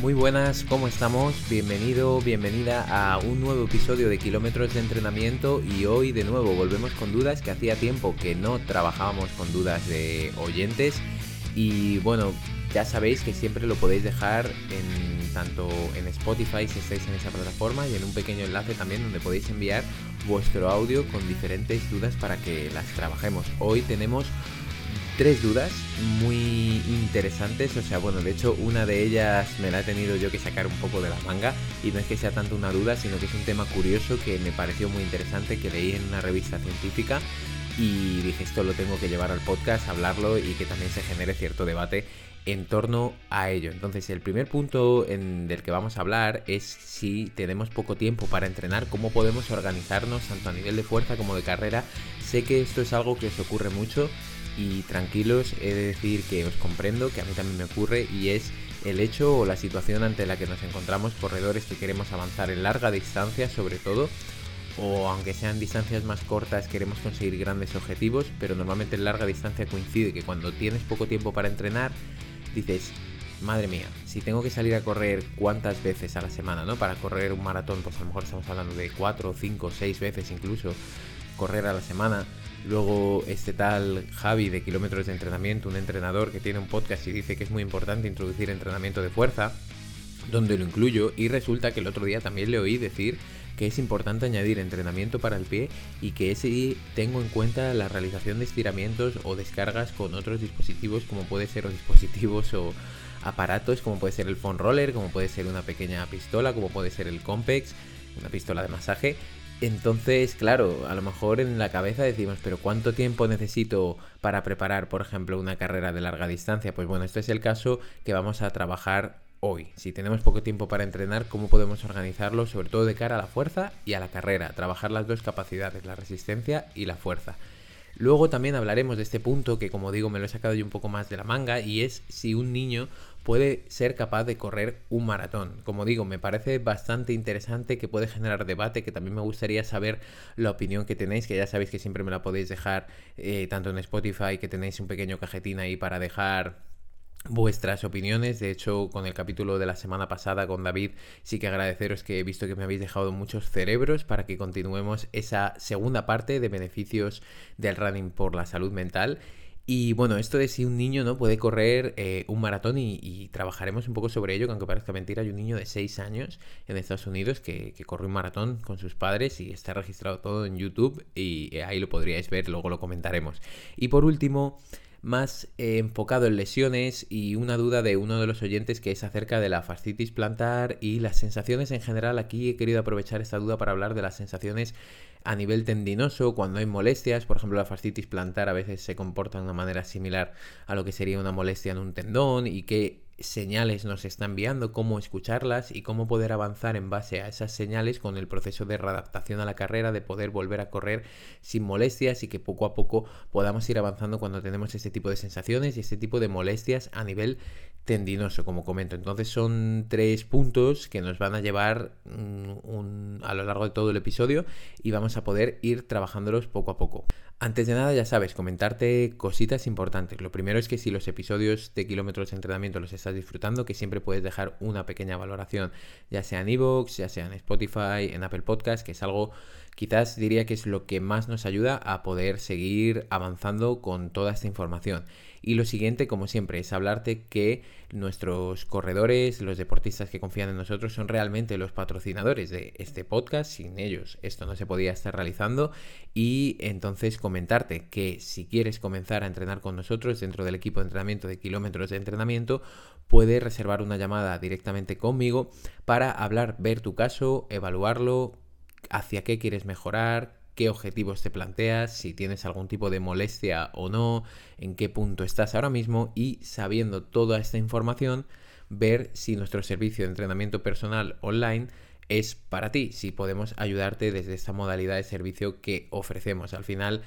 Muy buenas, ¿cómo estamos? Bienvenido, bienvenida a un nuevo episodio de Kilómetros de Entrenamiento y hoy de nuevo volvemos con dudas que hacía tiempo que no trabajábamos con dudas de oyentes y bueno, ya sabéis que siempre lo podéis dejar tanto en Spotify si estáis en esa plataforma y en un pequeño enlace también donde podéis enviar vuestro audio con diferentes dudas para que las trabajemos. Hoy tenemos 3 dudas muy interesantes, de hecho una de ellas me la he tenido yo que sacar un poco de la manga y no es que sea tanto una duda, sino que es un tema curioso que me pareció muy interesante, que leí en una revista científica y dije esto lo tengo que llevar al podcast, hablarlo y que también se genere cierto debate en torno a ello. Entonces el primer punto del que vamos a hablar es si tenemos poco tiempo para entrenar, cómo podemos organizarnos tanto a nivel de fuerza como de carrera. Sé que esto es algo que os ocurre mucho y tranquilos, he de decir que os comprendo, que a mí también me ocurre, y es el hecho o la situación ante la que nos encontramos corredores que queremos avanzar en larga distancia sobre todo, o aunque sean distancias más cortas queremos conseguir grandes objetivos, pero normalmente en larga distancia coincide que cuando tienes poco tiempo para entrenar dices, madre mía, si tengo que salir a correr cuántas veces a la semana, ¿no? Para correr un maratón, pues a lo mejor estamos hablando de 4, 5, 6 veces incluso correr a la semana. Luego este tal Javi de Kilómetros de Entrenamiento, un entrenador que tiene un podcast y dice que es muy importante introducir entrenamiento de fuerza, donde lo incluyo, y resulta que el otro día también le oí decir que es importante añadir entrenamiento para el pie y que ese tengo en cuenta la realización de estiramientos o descargas con otros dispositivos como puede ser dispositivos o aparatos como puede ser el foam roller, como puede ser una pequeña pistola, como puede ser el Compex, una pistola de masaje. Entonces, claro, a lo mejor en la cabeza decimos, pero ¿cuánto tiempo necesito para preparar, por ejemplo, una carrera de larga distancia? Pues bueno, este es el caso que vamos a trabajar hoy. Si tenemos poco tiempo para entrenar, ¿cómo podemos organizarlo? Sobre todo de cara a la fuerza y a la carrera. Trabajar las dos capacidades, la resistencia y la fuerza. Luego también hablaremos de este punto que, como digo, me lo he sacado yo un poco más de la manga, y es si un niño puede ser capaz de correr un maratón. Como digo, me parece bastante interesante, que puede generar debate, que también me gustaría saber la opinión que tenéis, que ya sabéis que siempre me la podéis dejar tanto en Spotify, que tenéis un pequeño cajetín ahí para dejar vuestras opiniones. De hecho, con el capítulo de la semana pasada con David, sí que agradeceros que he visto que me habéis dejado muchos cerebros para que continuemos esa segunda parte de beneficios del running por la salud mental. Y bueno, esto de si un niño no puede correr un maratón y trabajaremos un poco sobre ello, que aunque parezca mentira, hay un niño de 6 años en Estados Unidos que corre un maratón con sus padres y está registrado todo en YouTube y ahí lo podríais ver, luego lo comentaremos. Y por último, más enfocado en lesiones y una duda de uno de los oyentes que es acerca de la fascitis plantar y las sensaciones en general. Aquí he querido aprovechar esta duda para hablar de las sensaciones a nivel tendinoso cuando hay molestias. Por ejemplo, la fascitis plantar a veces se comporta de una manera similar a lo que sería una molestia en un tendón, y qué señales nos está enviando, cómo escucharlas y cómo poder avanzar en base a esas señales con el proceso de readaptación a la carrera, de poder volver a correr sin molestias y que poco a poco podamos ir avanzando cuando tenemos este tipo de sensaciones y este tipo de molestias a nivel tendinoso, como comento. Entonces son 3 puntos que nos van a llevar a lo largo de todo el episodio y vamos a poder ir trabajándolos poco a poco. Antes de nada, ya sabes, comentarte cositas importantes. Lo primero es que si los episodios de Kilómetros de Entrenamiento los estás disfrutando, que siempre puedes dejar una pequeña valoración, ya sea en iVoox, ya sea en Spotify, en Apple Podcast, que es algo, quizás diría que es lo que más nos ayuda a poder seguir avanzando con toda esta información. Y lo siguiente, como siempre, es hablarte que nuestros corredores, los deportistas que confían en nosotros, son realmente los patrocinadores de este podcast. Sin ellos esto no se podía estar realizando. Y entonces comentarte que si quieres comenzar a entrenar con nosotros dentro del equipo de entrenamiento de Kilómetros de Entrenamiento, puedes reservar una llamada directamente conmigo para hablar, ver tu caso, evaluarlo, hacia qué quieres mejorar, qué objetivos te planteas, si tienes algún tipo de molestia o no, en qué punto estás ahora mismo, y sabiendo toda esta información, ver si nuestro servicio de entrenamiento personal online es para ti, si podemos ayudarte desde esta modalidad de servicio que ofrecemos. Al final,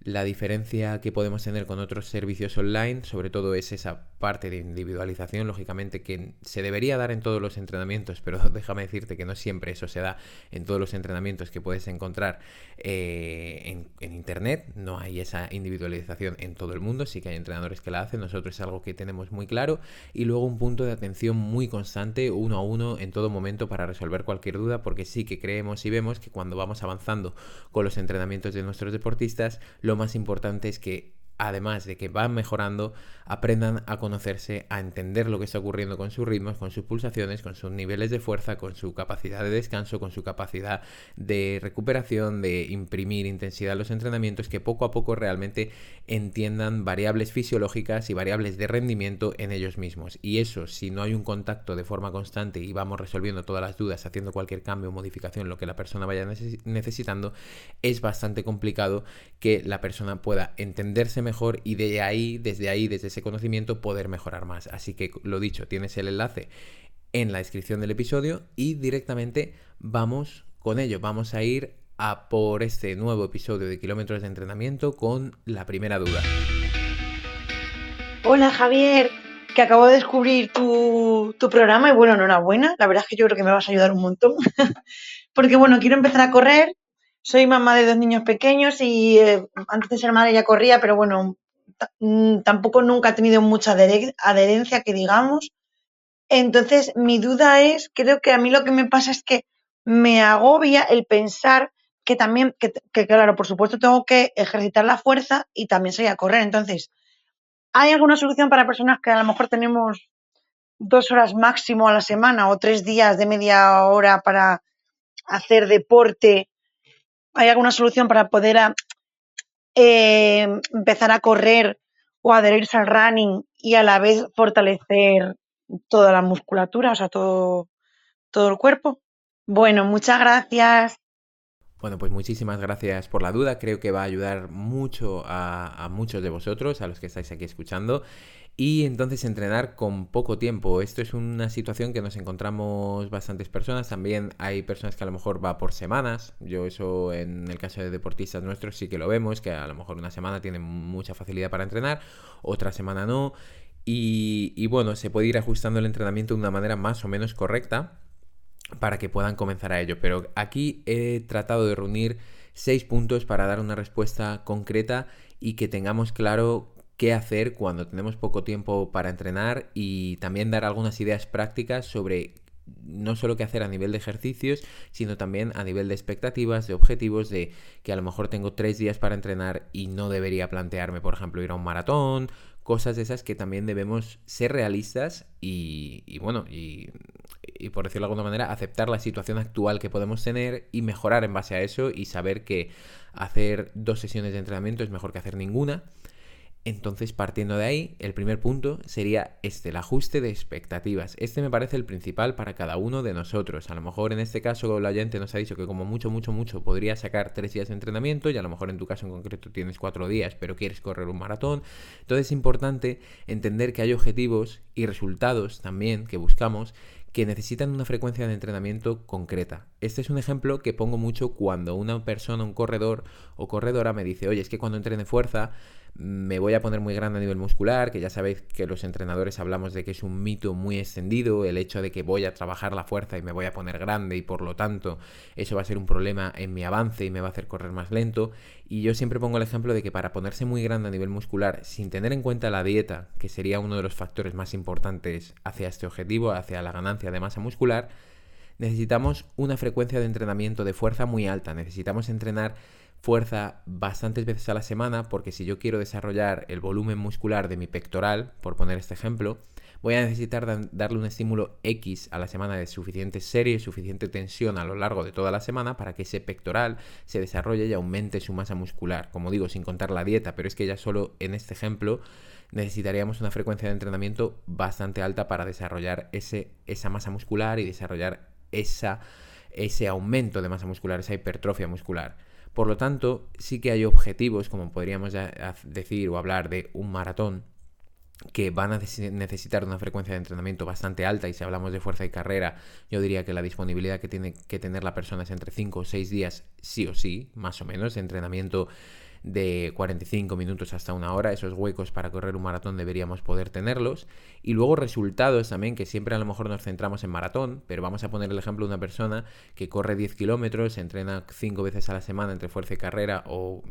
La diferencia que podemos tener con otros servicios online, sobre todo, es esa parte de individualización, lógicamente, que se debería dar en todos los entrenamientos, pero déjame decirte que no siempre eso se da en todos los entrenamientos que puedes encontrar en internet. No hay esa individualización en todo el mundo, sí que hay entrenadores que la hacen, nosotros es algo que tenemos muy claro, y luego un punto de atención muy constante, uno a uno, en todo momento, para resolver cualquier duda, porque sí que creemos y vemos que cuando vamos avanzando con los entrenamientos de nuestros deportistas, lo más importante es que, además de que van mejorando, aprendan a conocerse, a entender lo que está ocurriendo con sus ritmos, con sus pulsaciones, con sus niveles de fuerza, con su capacidad de descanso, con su capacidad de recuperación, de imprimir intensidad a los entrenamientos, que poco a poco realmente entiendan variables fisiológicas y variables de rendimiento en ellos mismos. Y eso, si no hay un contacto de forma constante y vamos resolviendo todas las dudas, haciendo cualquier cambio o modificación, lo que la persona vaya necesitando, es bastante complicado que la persona pueda entenderse mejor y desde ese conocimiento, poder mejorar más. Así que, lo dicho, tienes el enlace en la descripción del episodio y directamente vamos con ello. Vamos a ir a por este nuevo episodio de Kilómetros de Entrenamiento con la primera duda. Hola Javier, que acabo de descubrir tu programa y bueno, enhorabuena. La verdad es que yo creo que me vas a ayudar un montón. Porque bueno, quiero empezar a correr. Soy mamá de 2 niños pequeños y antes de ser madre ya corría, pero bueno, tampoco nunca he tenido mucha adherencia, que digamos. Entonces, mi duda es, creo que a mí lo que me pasa es que me agobia el pensar que también, que claro, por supuesto tengo que ejercitar la fuerza y también salir a correr. Entonces, ¿hay alguna solución para personas que a lo mejor tenemos 2 horas máximo a la semana o 3 días de media hora para hacer deporte? ¿Hay alguna solución para poder empezar a correr o adherirse al running y a la vez fortalecer toda la musculatura, o sea, todo el cuerpo? Bueno, muchas gracias. Bueno, pues muchísimas gracias por la duda. Creo que va a ayudar mucho a muchos de vosotros, a los que estáis aquí escuchando. Y entonces, entrenar con poco tiempo. Esto es una situación que nos encontramos bastantes personas. También hay personas que a lo mejor va por semanas. Yo eso, en el caso de deportistas nuestros, sí que lo vemos, que a lo mejor una semana tienen mucha facilidad para entrenar, otra semana no. Y bueno, se puede ir ajustando el entrenamiento de una manera más o menos correcta para que puedan comenzar a ello. Pero aquí he tratado de reunir 6 puntos para dar una respuesta concreta y que tengamos claro qué hacer cuando tenemos poco tiempo para entrenar, y también dar algunas ideas prácticas sobre no solo qué hacer a nivel de ejercicios, sino también a nivel de expectativas, de objetivos, de que a lo mejor tengo 3 días para entrenar y no debería plantearme, por ejemplo, ir a un maratón, cosas de esas que también debemos ser realistas y bueno, y por decirlo de alguna manera, aceptar la situación actual que podemos tener y mejorar en base a eso, y saber que hacer 2 sesiones de entrenamiento es mejor que hacer ninguna. Entonces, partiendo de ahí, el primer punto sería el ajuste de expectativas. Este me parece el principal para cada uno de nosotros. A lo mejor en este caso la oyente nos ha dicho que como mucho podría sacar 3 días de entrenamiento, y a lo mejor en tu caso en concreto tienes 4 días, pero quieres correr un maratón. Entonces es importante entender que hay objetivos y resultados también que buscamos, que necesitan una frecuencia de entrenamiento concreta. Este es un ejemplo que pongo mucho cuando una persona, un corredor o corredora, me dice: oye, es que cuando entrene fuerza me voy a poner muy grande a nivel muscular, que ya sabéis que los entrenadores hablamos de que es un mito muy extendido, el hecho de que voy a trabajar la fuerza y me voy a poner grande, y por lo tanto eso va a ser un problema en mi avance y me va a hacer correr más lento. Y yo siempre pongo el ejemplo de que para ponerse muy grande a nivel muscular, sin tener en cuenta la dieta, que sería uno de los factores más importantes hacia este objetivo, hacia la ganancia de masa muscular, necesitamos una frecuencia de entrenamiento de fuerza muy alta. Necesitamos entrenar fuerza bastantes veces a la semana, porque si yo quiero desarrollar el volumen muscular de mi pectoral, por poner este ejemplo, voy a necesitar darle un estímulo X a la semana de suficiente serie, suficiente tensión a lo largo de toda la semana, para que ese pectoral se desarrolle y aumente su masa muscular. Como digo, sin contar la dieta, pero es que ya solo en este ejemplo necesitaríamos una frecuencia de entrenamiento bastante alta para desarrollar esa masa muscular y desarrollar ese aumento de masa muscular, esa hipertrofia muscular. Por lo tanto, sí que hay objetivos, como podríamos decir o hablar de un maratón, que van a necesitar una frecuencia de entrenamiento bastante alta, y si hablamos de fuerza y carrera, yo diría que la disponibilidad que tiene que tener la persona es entre 5 o 6 días, sí o sí, más o menos, de entrenamiento de 45 minutos hasta una hora. Esos huecos para correr un maratón deberíamos poder tenerlos. Y luego resultados también, que siempre a lo mejor nos centramos en maratón, pero vamos a poner el ejemplo de una persona que corre 10 kilómetros, entrena 5 veces a la semana entre fuerza y carrera,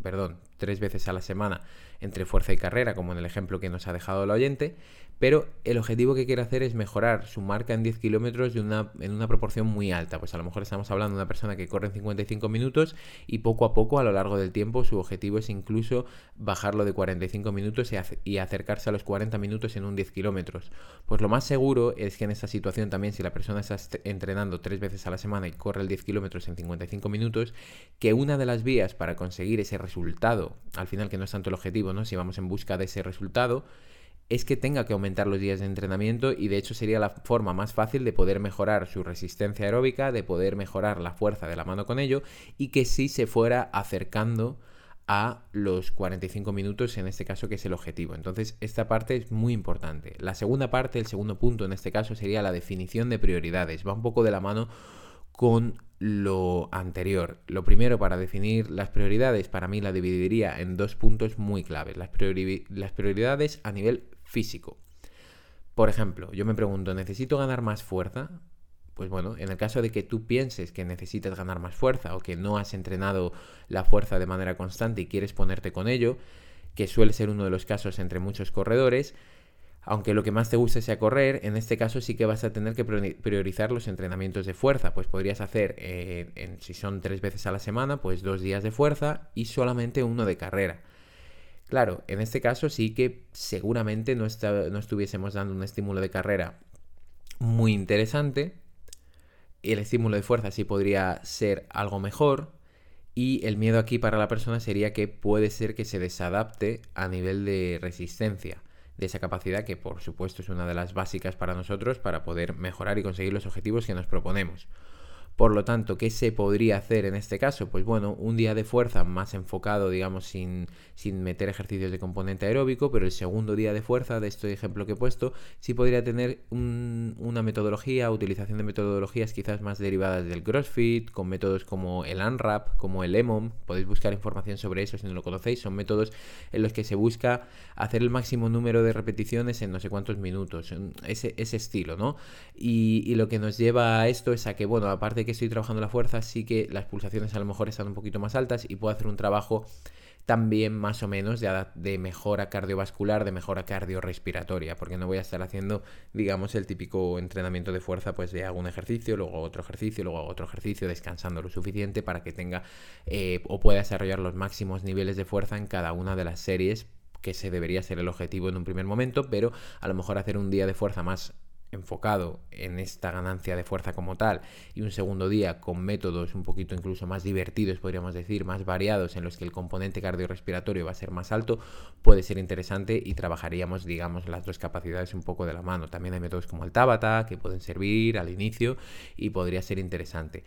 3 veces a la semana entre fuerza y carrera, como en el ejemplo que nos ha dejado el oyente, pero el objetivo que quiere hacer es mejorar su marca en 10 kilómetros en una proporción muy alta. Pues a lo mejor estamos hablando de una persona que corre en 55 minutos y poco a poco, a lo largo del tiempo, su objetivo es incluso bajarlo de 45 minutos y acercarse a los 40 minutos en un 10 kilómetros. Pues lo más seguro es que en esta situación también, si la persona está entrenando 3 veces a la semana y corre el 10 kilómetros en 55 minutos, que una de las vías para conseguir ese resultado, al final que no es tanto el objetivo, ¿no? Si vamos en busca de ese resultado, es que tenga que aumentar los días de entrenamiento, y de hecho sería la forma más fácil de poder mejorar su resistencia aeróbica, de poder mejorar la fuerza de la mano con ello, y que sí se fuera acercando a los 45 minutos, en este caso, que es el objetivo. Entonces esta parte es muy importante. La segunda parte, el segundo punto en este caso, sería la definición de prioridades. Va un poco de la mano con lo anterior. Lo primero, para definir las prioridades, para mí la dividiría en dos puntos muy claves. Las prioridades a nivel físico. Por ejemplo, yo me pregunto, ¿necesito ganar más fuerza? Pues bueno, en el caso de que tú pienses que necesitas ganar más fuerza o que no has entrenado la fuerza de manera constante y quieres ponerte con ello, que suele ser uno de los casos entre muchos corredores, aunque lo que más te guste sea correr, en este caso sí que vas a tener que priorizar los entrenamientos de fuerza. Pues podrías hacer, si son 3 veces a la semana, pues 2 días de fuerza y solamente uno de carrera. Claro, en este caso sí que seguramente no estuviésemos dando un estímulo de carrera muy interesante. El estímulo de fuerza sí podría ser algo mejor, y el miedo aquí para la persona sería que puede ser que se desadapte a nivel de resistencia, de esa capacidad que por supuesto es una de las básicas para nosotros para poder mejorar y conseguir los objetivos que nos proponemos. Por lo tanto, ¿qué se podría hacer en este caso? Pues bueno, un día de fuerza más enfocado, digamos, sin meter ejercicios de componente aeróbico, pero el segundo día de fuerza, de este ejemplo que he puesto, sí podría tener una metodología, utilización de metodologías quizás más derivadas del CrossFit, con métodos como el UNRAP, como el EMOM. Podéis buscar información sobre eso si no lo conocéis. Son métodos en los que se busca hacer el máximo número de repeticiones en no sé cuántos minutos, ese estilo, ¿no? Y lo que nos lleva a esto es a que, bueno, aparte que estoy trabajando la fuerza, sí que las pulsaciones a lo mejor están un poquito más altas y puedo hacer un trabajo también más o menos de mejora cardiovascular, de mejora cardiorrespiratoria, porque no voy a estar haciendo, digamos, el típico entrenamiento de fuerza, pues de hago un ejercicio, luego hago otro ejercicio, luego hago otro ejercicio, descansando lo suficiente para que tenga o pueda desarrollar los máximos niveles de fuerza en cada una de las series, que se debería ser el objetivo en un primer momento, pero a lo mejor hacer un día de fuerza más enfocado en esta ganancia de fuerza como tal, y un segundo día con métodos un poquito incluso más divertidos, podríamos decir, más variados, en los que el componente cardiorrespiratorio va a ser más alto, puede ser interesante, y trabajaríamos, digamos, las dos capacidades un poco de la mano. También hay métodos como el Tabata que pueden servir al inicio y podría ser interesante.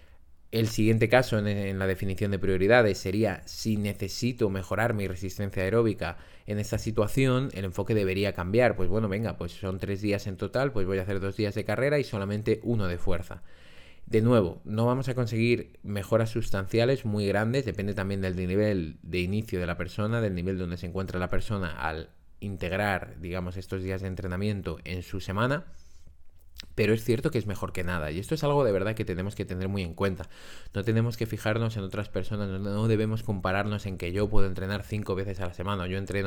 El siguiente caso en la definición de prioridades sería: si necesito mejorar mi resistencia aeróbica en esta situación, el enfoque debería cambiar. Pues bueno, venga, pues son 3 días en total, pues voy a hacer 2 días de carrera y solamente uno de fuerza. De nuevo, no vamos a conseguir mejoras sustanciales muy grandes, depende también del nivel de inicio de la persona, del nivel donde se encuentra la persona al integrar, digamos, estos días de entrenamiento en su semana. Pero es cierto que es mejor que nada, y esto es algo de verdad que tenemos que tener muy en cuenta. No tenemos que fijarnos en otras personas, no debemos compararnos en que yo puedo entrenar 5 veces a la semana, o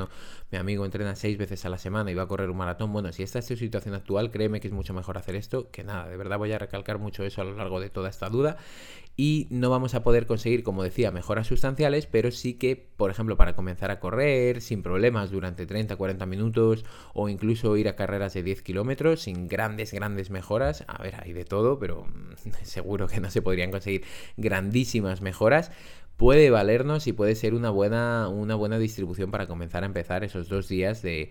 mi amigo entrena 6 veces a la semana y va a correr un maratón. Bueno, si esta es tu situación actual, créeme que es mucho mejor hacer esto que nada. De verdad voy a recalcar mucho eso a lo largo de toda esta duda. Y no vamos a poder conseguir, como decía, mejoras sustanciales, pero sí que, por ejemplo, para comenzar a correr sin problemas durante 30-40 minutos, o incluso ir a carreras de 10 kilómetros sin grandes mejoras. A ver, hay de todo, pero seguro que no se podrían conseguir grandísimas mejoras. Puede valernos y puede ser una buena distribución para comenzar a empezar esos 2 días de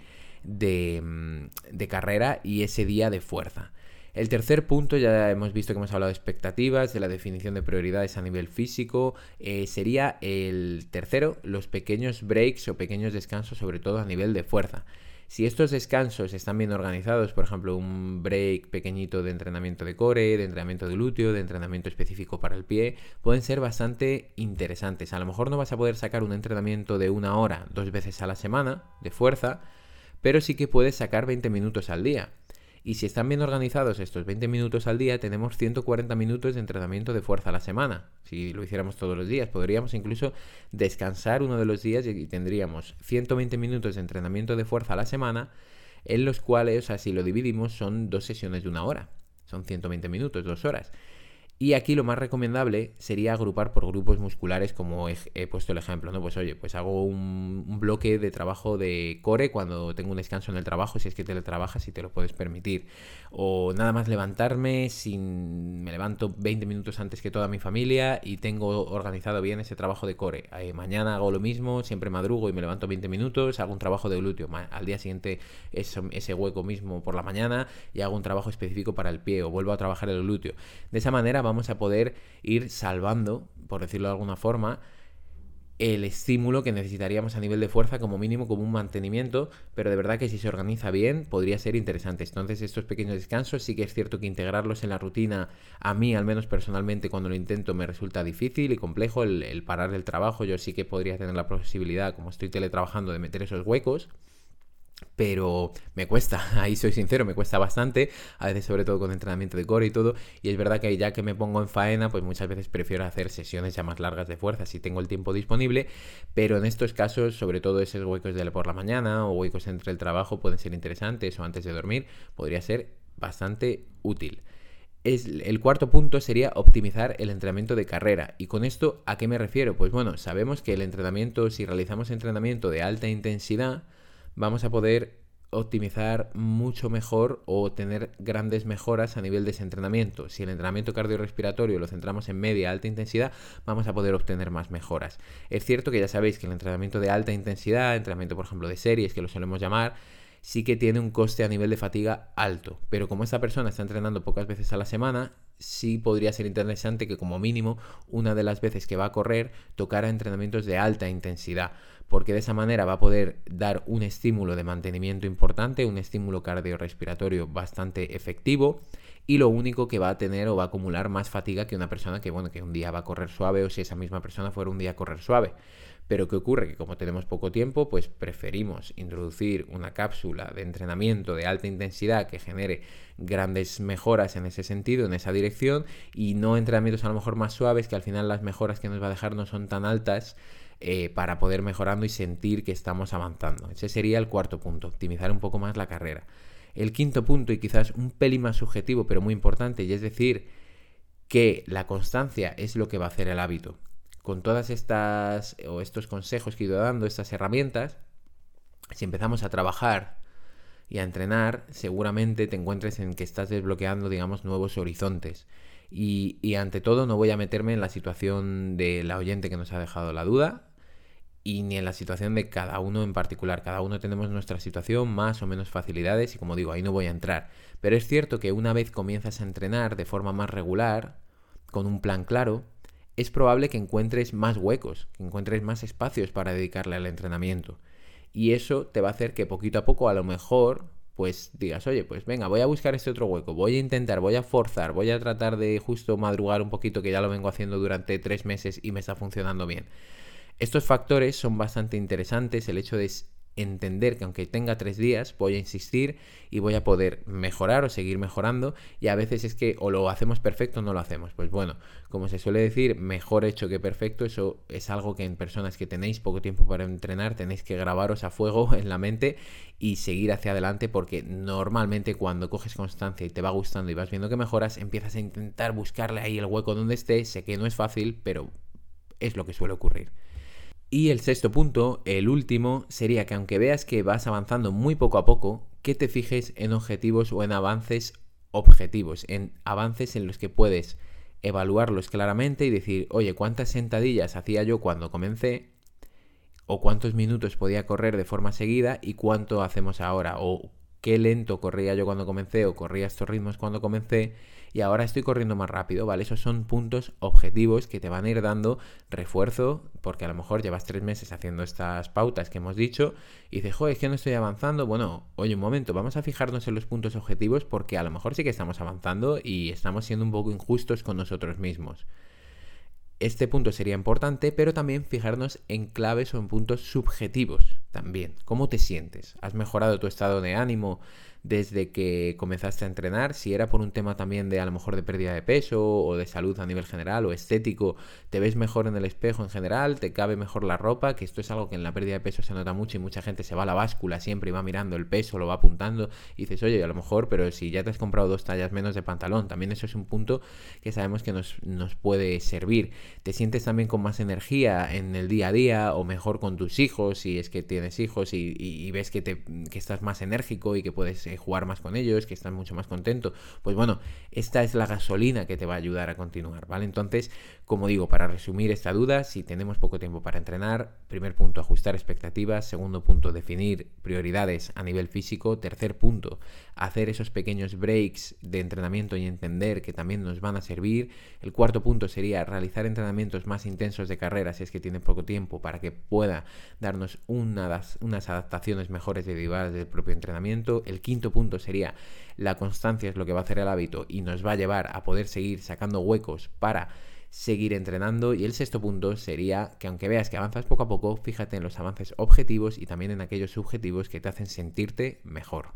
carrera y ese día de fuerza. El tercer punto, ya hemos visto que hemos hablado de expectativas, de la definición de prioridades a nivel físico, sería el tercero, los pequeños breaks o pequeños descansos, sobre todo a nivel de fuerza. Si estos descansos están bien organizados, por ejemplo, un break pequeñito de entrenamiento de core, de entrenamiento de glúteo, de entrenamiento específico para el pie, pueden ser bastante interesantes. A lo mejor no vas a poder sacar un entrenamiento de 1 hora 2 veces a la semana de fuerza, pero sí que puedes sacar 20 minutos al día. Y si están bien organizados estos 20 minutos al día, tenemos 140 minutos de entrenamiento de fuerza a la semana. Si lo hiciéramos todos los días, podríamos incluso descansar uno de los días y tendríamos 120 minutos de entrenamiento de fuerza a la semana, en los cuales, o sea, si lo dividimos, son 2 sesiones de 1 hora. Son 120 minutos, 2 horas. Y aquí lo más recomendable sería agrupar por grupos musculares, como he puesto el ejemplo, ¿no? Pues oye, pues hago un bloque de trabajo de core cuando tengo un descanso en el trabajo, si es que teletrabajas y te lo puedes permitir. O nada más levantarme, me levanto 20 minutos antes que toda mi familia y tengo organizado bien ese trabajo de core. Mañana hago lo mismo, siempre madrugo y me levanto 20 minutos, hago un trabajo de glúteo. Al día siguiente ese hueco mismo por la mañana y hago un trabajo específico para el pie o vuelvo a trabajar el glúteo. De esa manera vamos a poder ir salvando, por decirlo de alguna forma, el estímulo que necesitaríamos a nivel de fuerza como mínimo, como un mantenimiento, pero de verdad que si se organiza bien podría ser interesante. Entonces estos pequeños descansos sí que es cierto que integrarlos en la rutina, a mí al menos personalmente cuando lo intento me resulta difícil y complejo el parar el trabajo. Yo sí que podría tener la posibilidad, como estoy teletrabajando, de meter esos huecos, pero me cuesta, ahí soy sincero, me cuesta bastante, a veces sobre todo con entrenamiento de core y todo, y es verdad que ya que me pongo en faena, pues muchas veces prefiero hacer sesiones ya más largas de fuerza si tengo el tiempo disponible, pero en estos casos, sobre todo esos huecos de por la mañana o huecos entre el trabajo pueden ser interesantes, o antes de dormir, podría ser bastante útil. El cuarto punto sería optimizar el entrenamiento de carrera. ¿Y con esto a qué me refiero? Pues bueno, sabemos que el entrenamiento, si realizamos entrenamiento de alta intensidad, vamos a poder optimizar mucho mejor o tener grandes mejoras a nivel de ese entrenamiento. Si el entrenamiento cardiorrespiratorio lo centramos en media alta intensidad, vamos a poder obtener más mejoras. Es cierto que ya sabéis que el entrenamiento de alta intensidad, entrenamiento por ejemplo de series, que lo solemos llamar, sí que tiene un coste a nivel de fatiga alto, pero como esta persona está entrenando pocas veces a la semana, sí podría ser interesante que como mínimo una de las veces que va a correr tocara entrenamientos de alta intensidad, porque de esa manera va a poder dar un estímulo de mantenimiento importante, un estímulo cardiorrespiratorio bastante efectivo, y lo único que va a tener o va a acumular más fatiga que una persona que un día va a correr suave, o si esa misma persona fuera un día a correr suave. Pero ¿qué ocurre? Que como tenemos poco tiempo, pues preferimos introducir una cápsula de entrenamiento de alta intensidad que genere grandes mejoras en ese sentido, en esa dirección, y no entrenamientos a lo mejor más suaves, que al final las mejoras que nos va a dejar no son tan altas, para poder mejorando y sentir que estamos avanzando. Ese sería el cuarto punto, optimizar un poco más la carrera. El quinto punto, y quizás un pelín más subjetivo, pero muy importante, y es decir, que la constancia es lo que va a hacer el hábito. Con todas estas o estos consejos que he ido dando, estas herramientas, si empezamos a trabajar y a entrenar, seguramente te encuentres en que estás desbloqueando, digamos, nuevos horizontes. Y ante todo no voy a meterme en la situación de la oyente que nos ha dejado la duda, y ni en la situación de cada uno en particular. Cada uno tenemos nuestra situación, más o menos facilidades, y como digo, ahí no voy a entrar. Pero es cierto que una vez comienzas a entrenar de forma más regular, con un plan claro, es probable que encuentres más huecos, que encuentres más espacios para dedicarle al entrenamiento. Y eso te va a hacer que poquito a poco, a lo mejor, pues digas, oye, pues venga, voy a buscar este otro hueco, voy a intentar, voy a forzar, voy a tratar de justo madrugar un poquito, que ya lo vengo haciendo durante 3 meses y me está funcionando bien. Estos factores son bastante interesantes, el hecho de entender que aunque tenga 3 días, voy a insistir y voy a poder mejorar o seguir mejorando, y a veces es que o lo hacemos perfecto o no lo hacemos. Pues bueno, como se suele decir, mejor hecho que perfecto. Eso es algo que en personas que tenéis poco tiempo para entrenar tenéis que grabaros a fuego en la mente y seguir hacia adelante, porque normalmente cuando coges constancia y te va gustando y vas viendo que mejoras, empiezas a intentar buscarle ahí el hueco donde esté. Sé que no es fácil, pero es lo que suele ocurrir. Y el sexto punto, el último, sería que aunque veas que vas avanzando muy poco a poco, que te fijes en objetivos o en avances objetivos, en avances en los que puedes evaluarlos claramente y decir, oye, ¿cuántas sentadillas hacía yo cuando comencé? ¿O cuántos minutos podía correr de forma seguida? ¿Y cuánto hacemos ahora? ¿O qué lento corría yo cuando comencé o corría estos ritmos cuando comencé y ahora estoy corriendo más rápido, ¿vale? Esos son puntos objetivos que te van a ir dando refuerzo, porque a lo mejor llevas 3 meses haciendo estas pautas que hemos dicho y dices, joder, es que no estoy avanzando. Bueno, oye, un momento, vamos a fijarnos en los puntos objetivos porque a lo mejor sí que estamos avanzando y estamos siendo un poco injustos con nosotros mismos. Este punto sería importante, pero también fijarnos en claves o en puntos subjetivos también. ¿Cómo te sientes? ¿Has mejorado tu estado de ánimo desde que comenzaste a entrenar? Si era por un tema también de a lo mejor de pérdida de peso o de salud a nivel general o estético, ¿te ves mejor en el espejo en general? ¿Te cabe mejor la ropa? Que esto es algo que en la pérdida de peso se nota mucho y mucha gente se va a la báscula siempre y va mirando el peso, lo va apuntando y dices, oye, a lo mejor, pero si ya te has comprado 2 tallas menos de pantalón, también eso es un punto que sabemos que nos puede servir. ¿Te sientes también con más energía en el día a día o mejor con tus hijos si es que tienes hijos y ves que estás más enérgico y que puedes jugar más con ellos, que estás mucho más contento? Pues bueno, esta es la gasolina que te va a ayudar a continuar, ¿vale? Entonces, como digo, para resumir esta duda, si tenemos poco tiempo para entrenar, primer punto, ajustar expectativas. Segundo punto, definir prioridades a nivel físico. Tercer punto, hacer esos pequeños breaks de entrenamiento y entender que también nos van a servir. El cuarto punto sería realizar entrenamientos más intensos de carrera si es que tienes poco tiempo para que pueda darnos unas adaptaciones mejores derivadas del propio entrenamiento. El quinto punto sería la constancia es lo que va a hacer el hábito y nos va a llevar a poder seguir sacando huecos para seguir entrenando. Y el sexto punto sería que aunque veas que avanzas poco a poco, fíjate en los avances objetivos y también en aquellos subjetivos que te hacen sentirte mejor.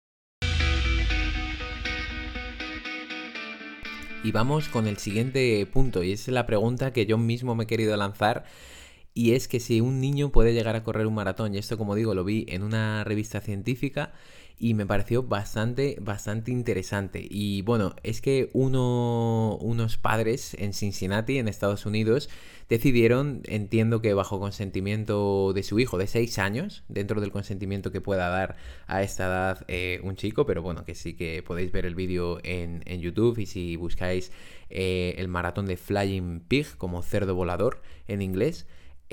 Y vamos con el siguiente punto, y es la pregunta que yo mismo me he querido lanzar, y es que si un niño puede llegar a correr un maratón, y esto, como digo, lo vi en una revista científica y me pareció bastante interesante. Y bueno, es que unos padres en Cincinnati, en Estados Unidos, decidieron, entiendo que bajo consentimiento de su hijo de 6 años, dentro del consentimiento que pueda dar a esta edad un chico, pero bueno, que sí que podéis ver el vídeo en YouTube, y si buscáis el maratón de Flying Pig, como cerdo volador en inglés,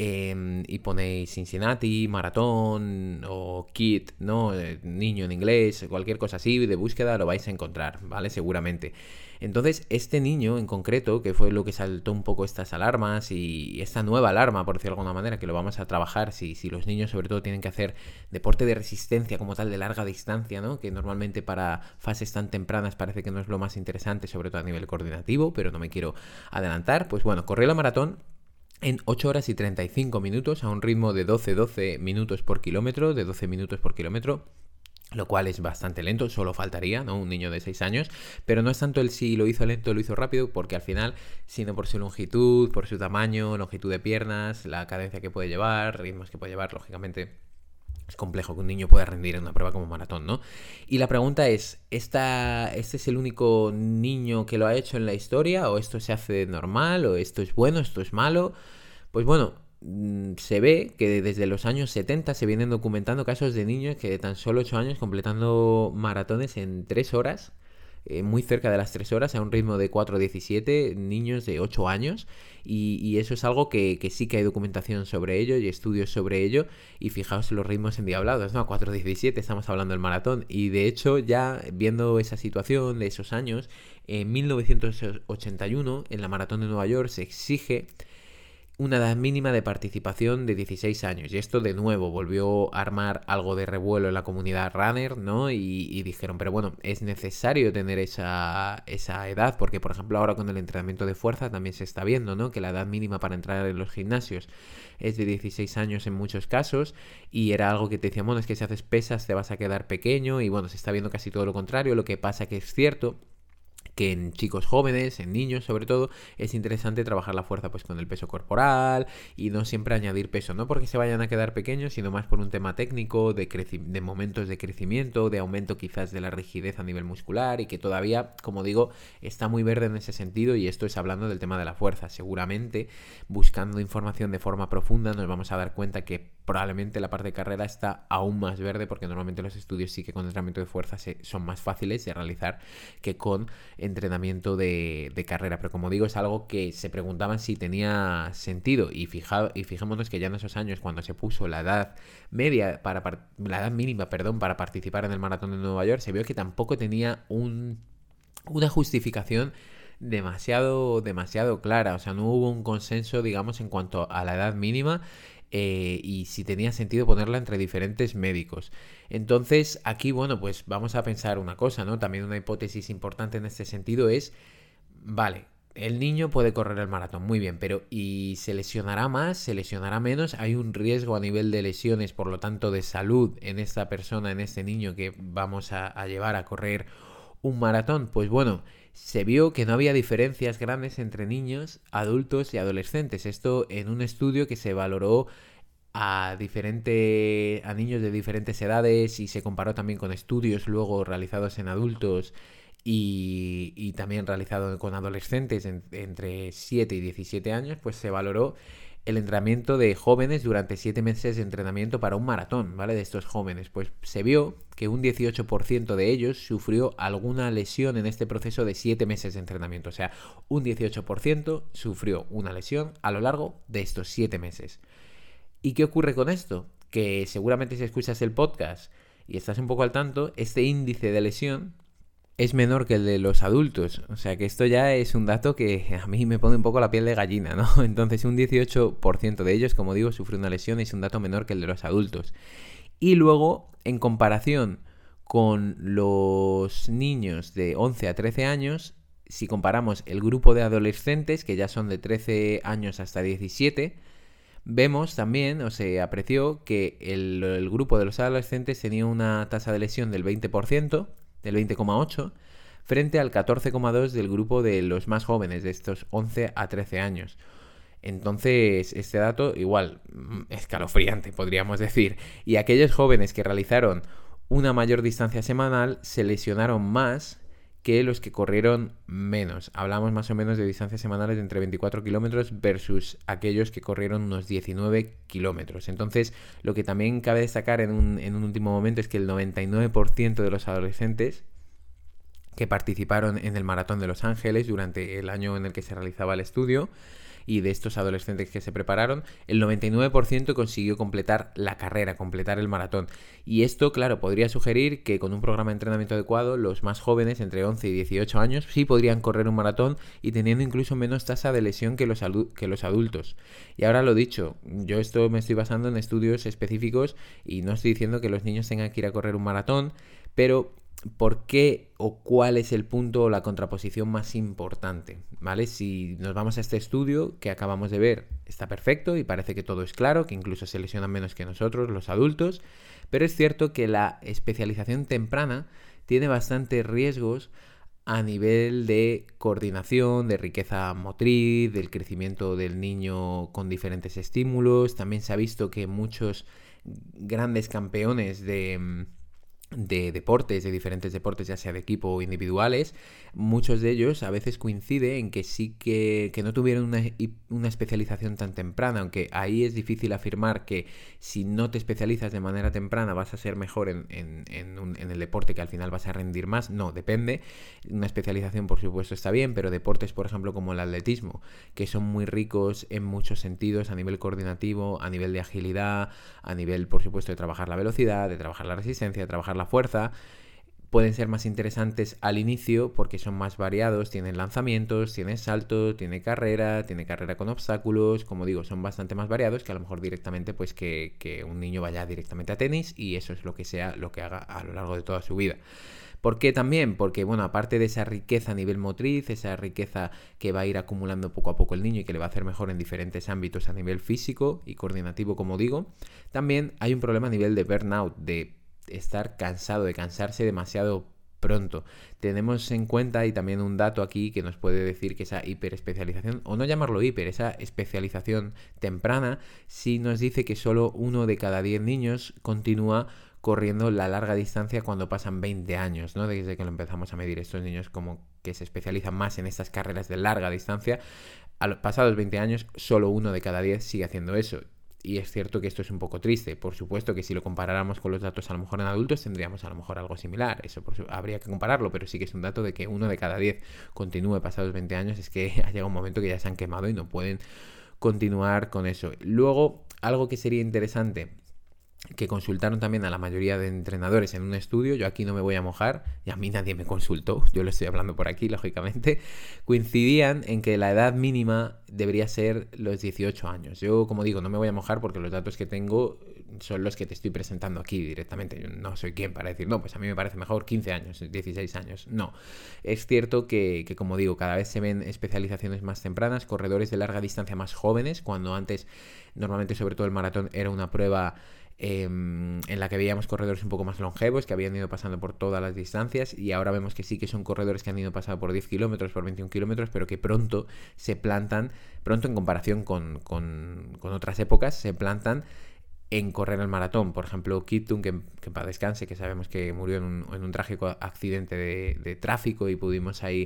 y ponéis Cincinnati, maratón o kid, ¿no? Niño en inglés, cualquier cosa así de búsqueda lo vais a encontrar, ¿vale? Seguramente. Entonces, este niño en concreto, que fue lo que saltó un poco estas alarmas y esta nueva alarma, por decirlo de alguna manera, que lo vamos a trabajar si los niños sobre todo tienen que hacer deporte de resistencia como tal de larga distancia, ¿no? Que normalmente para fases tan tempranas parece que no es lo más interesante, sobre todo a nivel coordinativo, pero no me quiero adelantar. Pues bueno, corrió la maratón en 8 horas y 35 minutos a un ritmo de 12 minutos por kilómetro, de 12 minutos por kilómetro, lo cual es bastante lento, solo faltaría, ¿no? Un niño de 6 años, pero no es tanto el si lo hizo lento o lo hizo rápido, porque al final, sino por su longitud, por su tamaño, longitud de piernas, la cadencia que puede llevar, ritmos que puede llevar, lógicamente es complejo que un niño pueda rendir en una prueba como maratón, ¿no? Y la pregunta es, ¿este es el único niño que lo ha hecho en la historia? ¿O esto se hace normal? ¿O esto es bueno? ¿Esto es malo? Pues bueno, se ve que desde los años 70 se vienen documentando casos de niños que de tan solo 8 años completando maratones en 3 horas, muy cerca de las 3 horas, a un ritmo de 4:17, niños de 8 años, y eso es algo que sí que hay documentación sobre ello y estudios sobre ello, y fijaos los ritmos endiablados, ¿no? A 4:17 estamos hablando del maratón, y de hecho ya viendo esa situación de esos años, en 1981 en la maratón de Nueva York se exige una edad mínima de participación de 16 años. Y esto de nuevo volvió a armar algo de revuelo en la comunidad runner, ¿no? Y dijeron, pero bueno, es necesario tener esa edad, porque por ejemplo ahora con el entrenamiento de fuerza también se está viendo, ¿no? Que la edad mínima para entrar en los gimnasios es de 16 años en muchos casos, y era algo que te decían, bueno, es que si haces pesas te vas a quedar pequeño, y bueno, se está viendo casi todo lo contrario. Lo que pasa que es cierto que en chicos jóvenes, en niños sobre todo, es interesante trabajar la fuerza pues con el peso corporal y no siempre añadir peso, no porque se vayan a quedar pequeños, sino más por un tema técnico, de momentos de crecimiento, de aumento quizás de la rigidez a nivel muscular, y que todavía, como digo, está muy verde en ese sentido. Y esto es hablando del tema de la fuerza. Seguramente, buscando información de forma profunda, nos vamos a dar cuenta que probablemente la parte de carrera está aún más verde, porque normalmente los estudios sí que con entrenamiento de fuerza son más fáciles de realizar que con entrenamiento de carrera. Pero como digo, es algo que se preguntaban si tenía sentido. Y fijémonos que ya en esos años, cuando se puso la edad la edad mínima, para participar en el maratón de Nueva York, se vio que tampoco tenía una justificación demasiado clara. O sea, no hubo un consenso, digamos, en cuanto a la edad mínima y si tenía sentido ponerla entre diferentes médicos. Entonces, aquí, bueno, pues vamos a pensar una cosa, ¿no? También una hipótesis importante en este sentido es, vale, el niño puede correr el maratón, muy bien, pero ¿y se lesionará más? ¿Se lesionará menos? ¿Hay un riesgo a nivel de lesiones, por lo tanto, de salud en esta persona, en este niño que vamos a llevar a correr un maratón? Pues bueno, se vio que no había diferencias grandes entre niños, adultos y adolescentes. Esto en un estudio que se valoró a niños de diferentes edades y se comparó también con estudios luego realizados en adultos y también realizado con adolescentes entre 7 y 17 años, pues se valoró el entrenamiento de jóvenes durante 7 meses de entrenamiento para un maratón, ¿vale? De estos jóvenes. Pues se vio que un 18% de ellos sufrió alguna lesión en este proceso de 7 meses de entrenamiento. O sea, un 18% sufrió una lesión a lo largo de estos 7 meses. ¿Y qué ocurre con esto? Que seguramente si escuchas el podcast y estás un poco al tanto, este índice de lesión es menor que el de los adultos. O sea que esto ya es un dato que a mí me pone un poco la piel de gallina, ¿no? Entonces un 18% de ellos, como digo, sufre una lesión y es un dato menor que el de los adultos. Y luego, en comparación con los niños de 11 a 13 años, si comparamos el grupo de adolescentes, que ya son de 13 años hasta 17, vemos también, o se apreció, que el grupo de los adolescentes tenía una tasa de lesión del 20%, del 20,8%, frente al 14,2% del grupo de los más jóvenes, de estos 11 a 13 años. Entonces, este dato igual, escalofriante, podríamos decir. Y aquellos jóvenes que realizaron una mayor distancia semanal se lesionaron más que los que corrieron menos. Hablamos más o menos de distancias semanales de entre 24 kilómetros versus aquellos que corrieron unos 19 kilómetros. Entonces, lo que también cabe destacar en un último momento es que el 99% de los adolescentes que participaron en el Maratón de Los Ángeles durante el año en el que se realizaba el estudio, y de estos adolescentes que se prepararon, el 99% consiguió completar la carrera, completar el maratón. Y esto, claro, podría sugerir que con un programa de entrenamiento adecuado, los más jóvenes, entre 11 y 18 años, sí podrían correr un maratón y teniendo incluso menos tasa de lesión que los adultos. Y ahora lo dicho, yo esto me estoy basando en estudios específicos y no estoy diciendo que los niños tengan que ir a correr un maratón, pero ¿por qué o cuál es el punto o la contraposición más importante? ¿Vale? Si nos vamos a este estudio que acabamos de ver, está perfecto y parece que todo es claro, que incluso se lesionan menos que nosotros, los adultos, pero es cierto que la especialización temprana tiene bastantes riesgos a nivel de coordinación, de riqueza motriz, del crecimiento del niño con diferentes estímulos. También se ha visto que muchos grandes campeones de deportes, de diferentes deportes, ya sea de equipo o individuales, muchos de ellos a veces coincide en que sí que no tuvieron una especialización tan temprana, aunque ahí es difícil afirmar que si no te especializas de manera temprana vas a ser mejor en el deporte, que al final vas a rendir más. No, depende. Una especialización por supuesto está bien, pero deportes por ejemplo como el atletismo, que son muy ricos en muchos sentidos, a nivel coordinativo, a nivel de agilidad, a nivel por supuesto de trabajar la velocidad, de trabajar la resistencia, de trabajar la fuerza, pueden ser más interesantes al inicio porque son más variados, tienen lanzamientos, tienen salto, tiene carrera con obstáculos, como digo, son bastante más variados que a lo mejor directamente pues que un niño vaya directamente a tenis y eso es lo que haga a lo largo de toda su vida. ¿Por qué también? Porque, bueno, aparte de esa riqueza a nivel motriz, esa riqueza que va a ir acumulando poco a poco el niño y que le va a hacer mejor en diferentes ámbitos a nivel físico y coordinativo, como digo, también hay un problema a nivel de burnout, de estar cansado, de cansarse demasiado pronto. Tenemos en cuenta y también un dato aquí que nos puede decir que esa hiperespecialización, o no llamarlo hiper, esa especialización temprana, sí nos dice que solo 1 de cada 10 niños continúa corriendo la larga distancia cuando pasan 20 años, ¿no? Desde que lo empezamos a medir, estos niños como que se especializan más en estas carreras de larga distancia, pasados 20 años, solo 1 de cada 10 sigue haciendo eso. y es cierto que esto es un poco triste. Por supuesto que si lo comparáramos con los datos a lo mejor en adultos tendríamos a lo mejor algo similar, eso habría que compararlo, pero sí que es un dato de que 1 de cada 10 continúe pasados 20 años, es que ha llegado un momento que ya se han quemado y no pueden continuar con eso. Luego, algo que sería interesante, que consultaron también a la mayoría de entrenadores en un estudio, yo aquí no me voy a mojar, y a mí nadie me consultó, yo lo estoy hablando por aquí, lógicamente, coincidían en que la edad mínima debería ser los 18 años. Yo, como digo, no me voy a mojar porque los datos que tengo son los que te estoy presentando aquí directamente. Yo no soy quien para decir, no, pues a mí me parece mejor 15 años, 16 años. No, es cierto que como digo, cada vez se ven especializaciones más tempranas, corredores de larga distancia más jóvenes, cuando antes, normalmente sobre todo el maratón, era una prueba en la que veíamos corredores un poco más longevos que habían ido pasando por todas las distancias, y ahora vemos que sí que son corredores que han ido pasando por 10 kilómetros, por 21 kilómetros, pero que pronto se plantan, pronto en comparación con otras épocas, se plantan en correr el maratón. Por ejemplo, Kiptum, que para descanse, que sabemos que murió en un trágico accidente de tráfico, y pudimos ahí...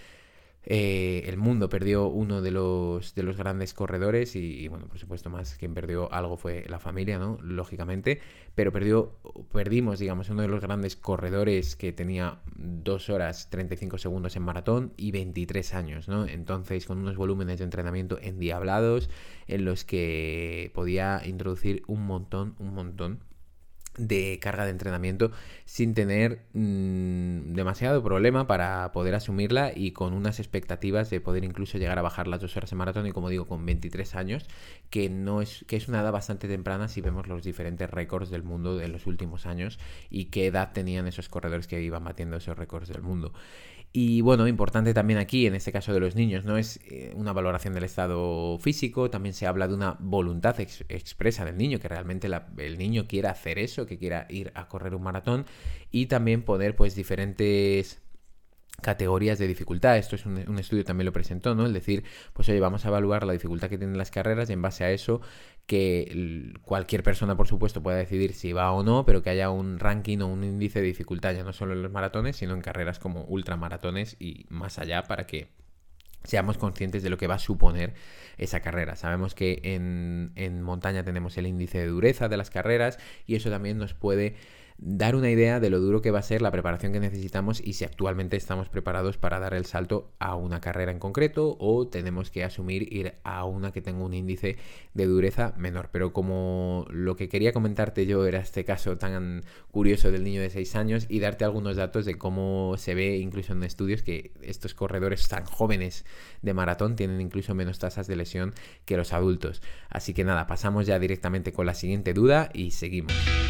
el mundo perdió uno de los grandes corredores y, bueno, por supuesto, más quien perdió algo fue la familia, ¿no? Lógicamente, pero perdimos, digamos, uno de los grandes corredores que tenía 2 horas 35 segundos en maratón y 23 años, ¿no? Entonces, con unos volúmenes de entrenamiento endiablados en los que podía introducir un montón de carga de entrenamiento sin tener demasiado problema para poder asumirla, y con unas expectativas de poder incluso llegar a bajar las 2 horas en maratón, y como digo, con 23 años, que es una edad bastante temprana si vemos los diferentes récords del mundo de los últimos años y qué edad tenían esos corredores que iban batiendo esos récords del mundo. Y bueno, importante también aquí, en este caso de los niños, no es una valoración del estado físico, también se habla de una voluntad expresa del niño, que realmente el niño quiera hacer eso, que quiera ir a correr un maratón, y también poner pues diferentes categorías de dificultad. Esto es un estudio también lo presentó, ¿no? Es decir, pues oye, vamos a evaluar la dificultad que tienen las carreras, y en base a eso que cualquier persona, por supuesto, pueda decidir si va o no, pero que haya un ranking o un índice de dificultad ya no solo en los maratones, sino en carreras como ultramaratones y más allá, para que seamos conscientes de lo que va a suponer esa carrera. Sabemos que en montaña tenemos el índice de dureza de las carreras, y eso también nos puede dar una idea de lo duro que va a ser la preparación que necesitamos, y si actualmente estamos preparados para dar el salto a una carrera en concreto, o tenemos que asumir ir a una que tenga un índice de dureza menor. Pero como lo que quería comentarte yo era este caso tan curioso del niño de 6 años, y darte algunos datos de cómo se ve incluso en estudios que estos corredores tan jóvenes de maratón tienen incluso menos tasas de lesión que los adultos. Así que nada, pasamos ya directamente con la siguiente duda y seguimos.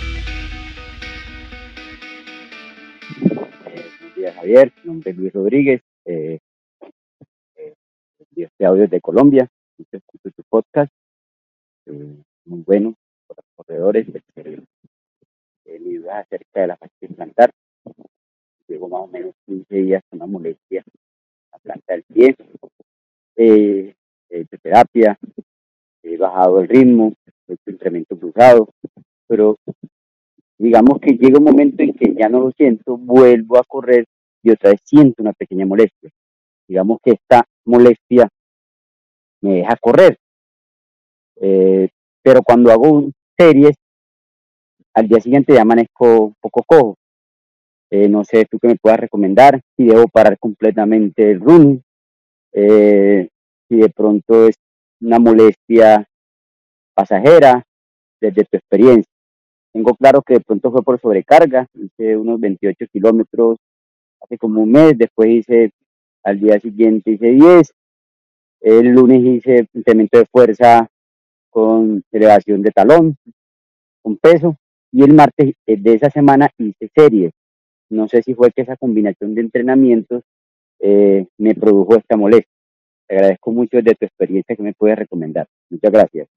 Buenos días, Javier. Mi nombre es Luis Rodríguez. Este audio es de Colombia. Escucho tu podcast. Muy bueno para los corredores. Mi duda es acerca de la fascia plantar. Llevo más o menos 15 días con una molestia en la planta del pie. He hecho terapia, he bajado el ritmo, he hecho entrenamiento cruzado, pero digamos que llega un momento en que ya no lo siento, vuelvo a correr y otra vez siento una pequeña molestia. Digamos que esta molestia me deja correr, pero cuando hago series, al día siguiente ya amanezco un poco cojo. No sé tú qué me puedas recomendar, si debo parar completamente el running, si de pronto es una molestia pasajera, desde tu experiencia. Tengo claro que de pronto fue por sobrecarga, hice unos 28 kilómetros hace como un mes, después al día siguiente hice 10, el lunes hice entrenamiento de fuerza con elevación de talón, con peso, y el martes de esa semana hice series. No sé si fue que esa combinación de entrenamientos me produjo esta molestia. Te agradezco mucho de tu experiencia que me puedes recomendar. Muchas gracias.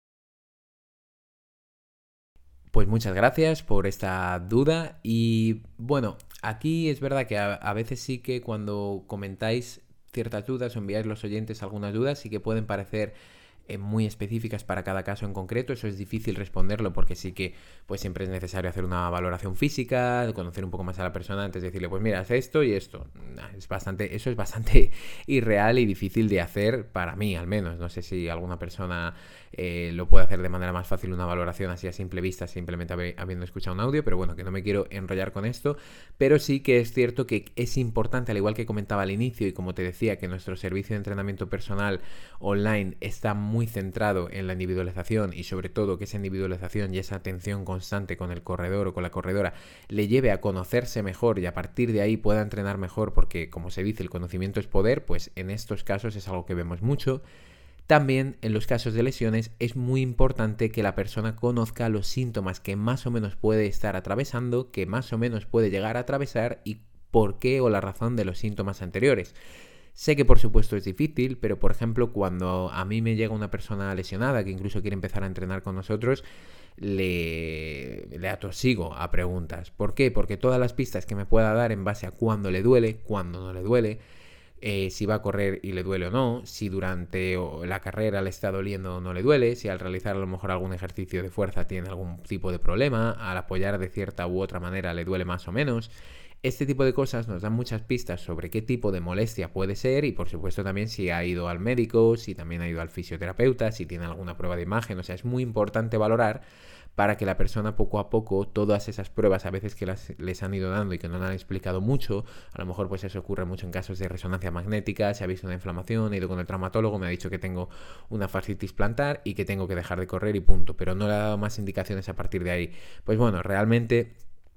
Pues muchas gracias por esta duda, y bueno, aquí es verdad que a veces sí que cuando comentáis ciertas dudas o enviáis los oyentes algunas dudas, sí que pueden parecer muy específicas para cada caso en concreto. Eso es difícil responderlo porque sí que pues siempre es necesario hacer una valoración física, conocer un poco más a la persona antes de decirle, pues mira, haz esto y esto. Eso es bastante irreal y difícil de hacer para mí, al menos. No sé si alguna persona lo puede hacer de manera más fácil una valoración así a simple vista, simplemente habiendo escuchado un audio, pero bueno, que no me quiero enrollar con esto, pero sí que es cierto que es importante, al igual que comentaba al inicio y como te decía, que nuestro servicio de entrenamiento personal online está muy centrado en la individualización y sobre todo que esa individualización y esa atención constante con el corredor o con la corredora le lleve a conocerse mejor y a partir de ahí pueda entrenar mejor, porque como se dice, el conocimiento es poder, pues en estos casos es algo que vemos mucho. También en los casos de lesiones es muy importante que la persona conozca los síntomas que más o menos puede estar atravesando, que más o menos puede llegar a atravesar y por qué o la razón de los síntomas anteriores. Sé que por supuesto es difícil, pero por ejemplo cuando a mí me llega una persona lesionada que incluso quiere empezar a entrenar con nosotros, le atosigo a preguntas. ¿Por qué? Porque todas las pistas que me pueda dar en base a cuándo le duele, cuándo no le duele, si va a correr y le duele o no, si durante la carrera le está doliendo o no le duele, si al realizar a lo mejor algún ejercicio de fuerza tiene algún tipo de problema, al apoyar de cierta u otra manera le duele más o menos. Este tipo de cosas nos dan muchas pistas sobre qué tipo de molestia puede ser y por supuesto también si ha ido al médico, si también ha ido al fisioterapeuta, si tiene alguna prueba de imagen. O sea, es muy importante valorar para que la persona poco a poco, todas esas pruebas a veces que les han ido dando y que no le han explicado mucho, a lo mejor pues eso ocurre mucho en casos de resonancia magnética, se ha visto una inflamación, he ido con el traumatólogo, me ha dicho que tengo una fascitis plantar y que tengo que dejar de correr y punto, pero no le ha dado más indicaciones a partir de ahí. Pues bueno, realmente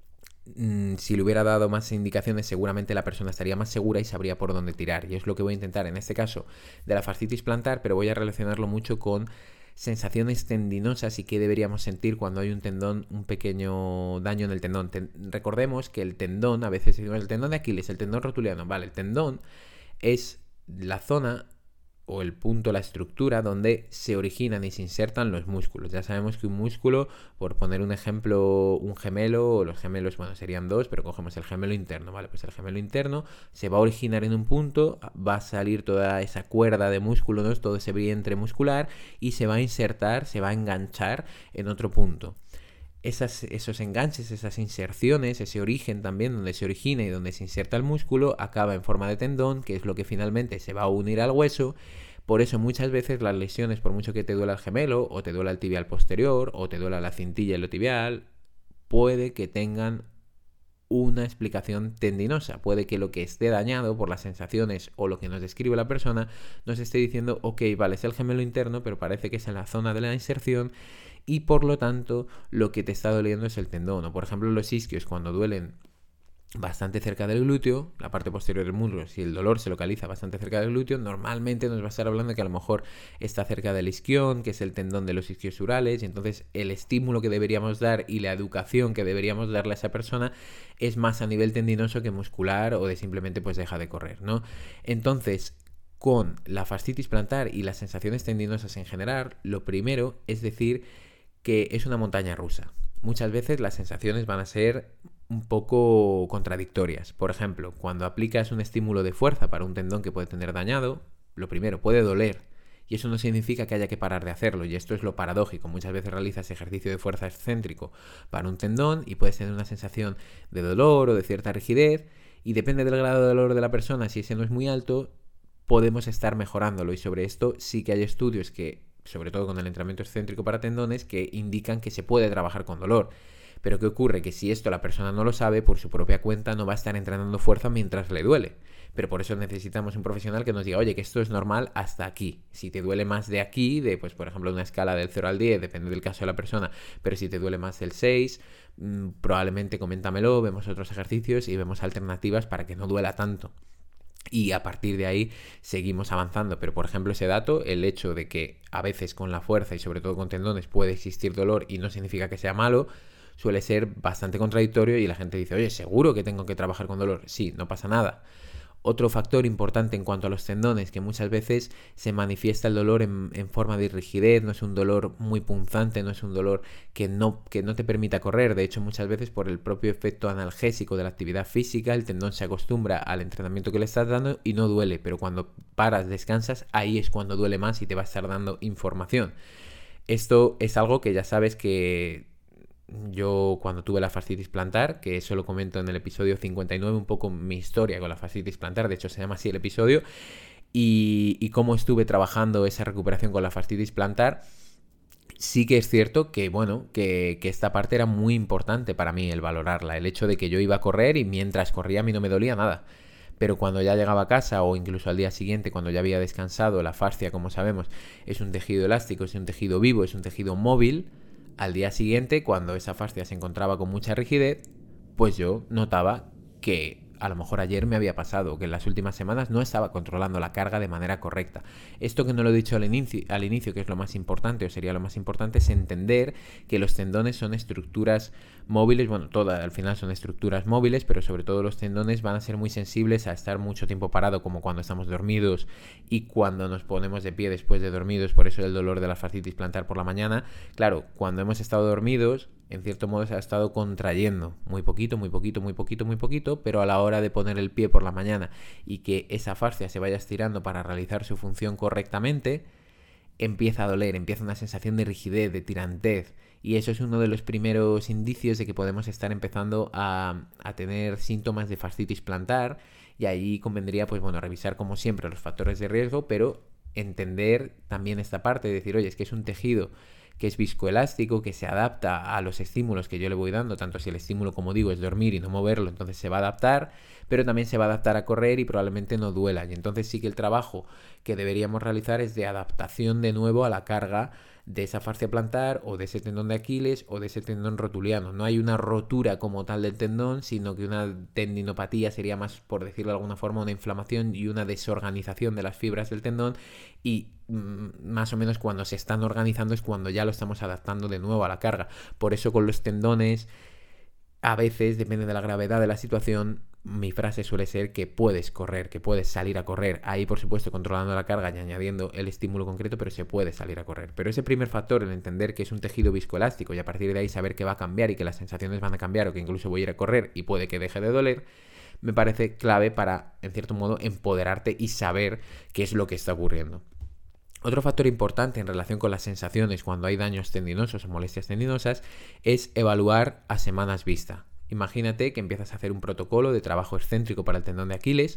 si le hubiera dado más indicaciones seguramente la persona estaría más segura y sabría por dónde tirar, y es lo que voy a intentar en este caso de la fascitis plantar, pero voy a relacionarlo mucho con sensaciones tendinosas y qué deberíamos sentir cuando hay un tendón, un pequeño daño en el tendón. Recordemos que el tendón, a veces decimos el tendón de Aquiles, el tendón rotuliano, vale, el tendón es la zona o el punto, la estructura donde se originan y se insertan los músculos. Ya sabemos que un músculo, por poner un ejemplo, un gemelo, o los gemelos, bueno, serían dos, pero cogemos el gemelo interno, ¿vale? Pues el gemelo interno se va a originar en un punto, va a salir toda esa cuerda de músculo, ¿no? Todo ese vientre muscular y se va a insertar, se va a enganchar en otro punto. Esos enganches, esas inserciones, ese origen también donde se origina y donde se inserta el músculo, acaba en forma de tendón, que es lo que finalmente se va a unir al hueso. Por eso muchas veces las lesiones, por mucho que te duela el gemelo, o te duela el tibial posterior, o te duela la cintilla iliotibial, puede que tengan una explicación tendinosa. Puede que lo que esté dañado por las sensaciones o lo que nos describe la persona nos esté diciendo, ok, vale, es el gemelo interno, pero parece que es en la zona de la inserción y por lo tanto lo que te está doliendo es el tendón. O por ejemplo los isquios cuando duelen bastante cerca del glúteo, la parte posterior del muslo, si el dolor se localiza bastante cerca del glúteo, normalmente nos va a estar hablando de que a lo mejor está cerca del isquión, que es el tendón de los isquiosurales, y entonces el estímulo que deberíamos dar y la educación que deberíamos darle a esa persona es más a nivel tendinoso que muscular o de simplemente pues deja de correr, ¿no? Entonces, con la fascitis plantar y las sensaciones tendinosas en general, lo primero es decir que es una montaña rusa. Muchas veces las sensaciones van a ser un poco contradictorias. Por ejemplo, cuando aplicas un estímulo de fuerza para un tendón que puede tener dañado, lo primero, puede doler. Y eso no significa que haya que parar de hacerlo. Y esto es lo paradójico. Muchas veces realizas ejercicio de fuerza excéntrico para un tendón y puedes tener una sensación de dolor o de cierta rigidez. Y depende del grado de dolor de la persona, si ese no es muy alto, podemos estar mejorándolo. Y sobre esto sí que hay estudios que, sobre todo con el entrenamiento excéntrico para tendones, que indican que se puede trabajar con dolor. Pero ¿qué ocurre? Que si esto la persona no lo sabe, por su propia cuenta no va a estar entrenando fuerza mientras le duele. Pero por eso necesitamos un profesional que nos diga, oye, que esto es normal hasta aquí. Si te duele más de aquí, de pues por ejemplo una escala del 0 al 10, depende del caso de la persona, pero si te duele más del 6, probablemente coméntamelo, vemos otros ejercicios y vemos alternativas para que no duela tanto. Y a partir de ahí seguimos avanzando. Pero por ejemplo ese dato, el hecho de que a veces con la fuerza y sobre todo con tendones puede existir dolor y no significa que sea malo, suele ser bastante contradictorio y la gente dice, oye, ¿seguro que tengo que trabajar con dolor? Sí, no pasa nada. Otro factor importante en cuanto a los tendones, que muchas veces se manifiesta el dolor en forma de rigidez, no es un dolor muy punzante, no es un dolor que no te permita correr. De hecho, muchas veces por el propio efecto analgésico de la actividad física, el tendón se acostumbra al entrenamiento que le estás dando y no duele, pero cuando paras, descansas, ahí es cuando duele más y te va a estar dando información. Esto es algo que ya sabes que yo cuando tuve la fascitis plantar, que eso lo comento en el episodio 59, un poco mi historia con la fascitis plantar, de hecho se llama así el episodio, y cómo estuve trabajando esa recuperación con la fascitis plantar, Sí que es cierto que, bueno, que esta parte era muy importante para mí, el valorarla, el hecho de que yo iba a correr y mientras corría a mí no me dolía nada. Pero cuando ya llegaba a casa o incluso al día siguiente, cuando ya había descansado, la fascia, como sabemos, es un tejido elástico, es un tejido vivo, es un tejido móvil. Al día siguiente, cuando esa fascia se encontraba con mucha rigidez, pues yo notaba que a lo mejor ayer me había pasado, que en las últimas semanas no estaba controlando la carga de manera correcta. Esto que no lo he dicho al inicio, que es lo más importante, o sería lo más importante, es entender que los tendones son estructuras móviles, bueno, todas al final son estructuras móviles, pero sobre todo los tendones van a ser muy sensibles a estar mucho tiempo parado, como cuando estamos dormidos y cuando nos ponemos de pie después de dormidos, por eso el dolor de la fascitis plantar por la mañana. Claro, cuando hemos estado dormidos, en cierto modo se ha estado contrayendo muy poquito, muy poquito, muy poquito, muy poquito, pero a la hora de poner el pie por la mañana y que esa fascia se vaya estirando para realizar su función correctamente, empieza a doler, empieza una sensación de rigidez, de tirantez, y eso es uno de los primeros indicios de que podemos estar empezando a tener síntomas de fascitis plantar, y ahí convendría, pues bueno, revisar como siempre los factores de riesgo, pero entender también esta parte de decir, oye, es que es un tejido que es viscoelástico, que se adapta a los estímulos que yo le voy dando, tanto si el estímulo, como digo, es dormir y no moverlo, entonces se va a adaptar, pero también se va a adaptar a correr y probablemente no duela. Y entonces sí que el trabajo que deberíamos realizar es de adaptación de nuevo a la carga de esa fascia plantar o de ese tendón de Aquiles o de ese tendón rotuliano. No hay una rotura como tal del tendón, sino que una tendinopatía sería más, por decirlo de alguna forma, una inflamación y una desorganización de las fibras del tendón, y más o menos cuando se están organizando es cuando ya lo estamos adaptando de nuevo a la carga. Por eso con los tendones, a veces, depende de la gravedad de la situación, mi frase suele ser que puedes correr, que puedes salir a correr. Ahí, por supuesto, controlando la carga y añadiendo el estímulo concreto, pero se puede salir a correr. Pero ese primer factor, el entender que es un tejido viscoelástico y a partir de ahí saber que va a cambiar y que las sensaciones van a cambiar o que incluso voy a ir a correr y puede que deje de doler, me parece clave para, en cierto modo, empoderarte y saber qué es lo que está ocurriendo. Otro factor importante en relación con las sensaciones cuando hay daños tendinosos o molestias tendinosas es evaluar a semanas vista. Imagínate que empiezas a hacer un protocolo de trabajo excéntrico para el tendón de Aquiles,